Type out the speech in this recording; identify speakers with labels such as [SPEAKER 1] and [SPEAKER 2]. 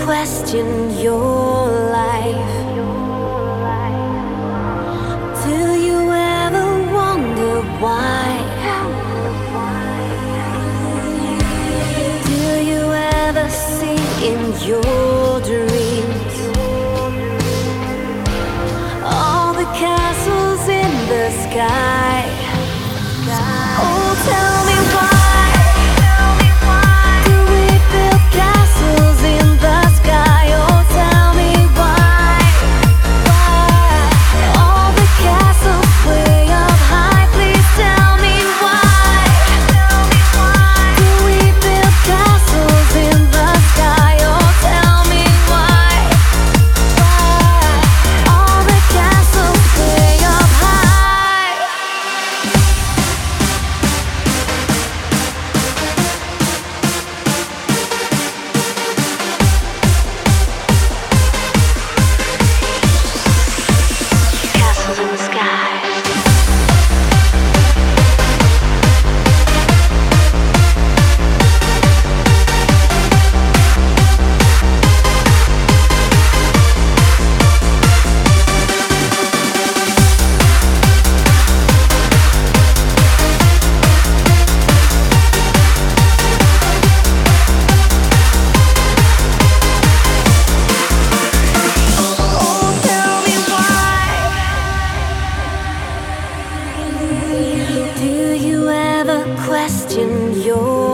[SPEAKER 1] question your life? Do you ever wonder why? Do you ever see in your dreams all the castles in the sky? Oh, tell me why do we build castles in the sky? Oh, tell me why all the castles way up high? Please tell me why do we build castles in the sky? Oh, tell me why all the castles way up high? Castles in the sky. Oh, tell me why. Do you ever question your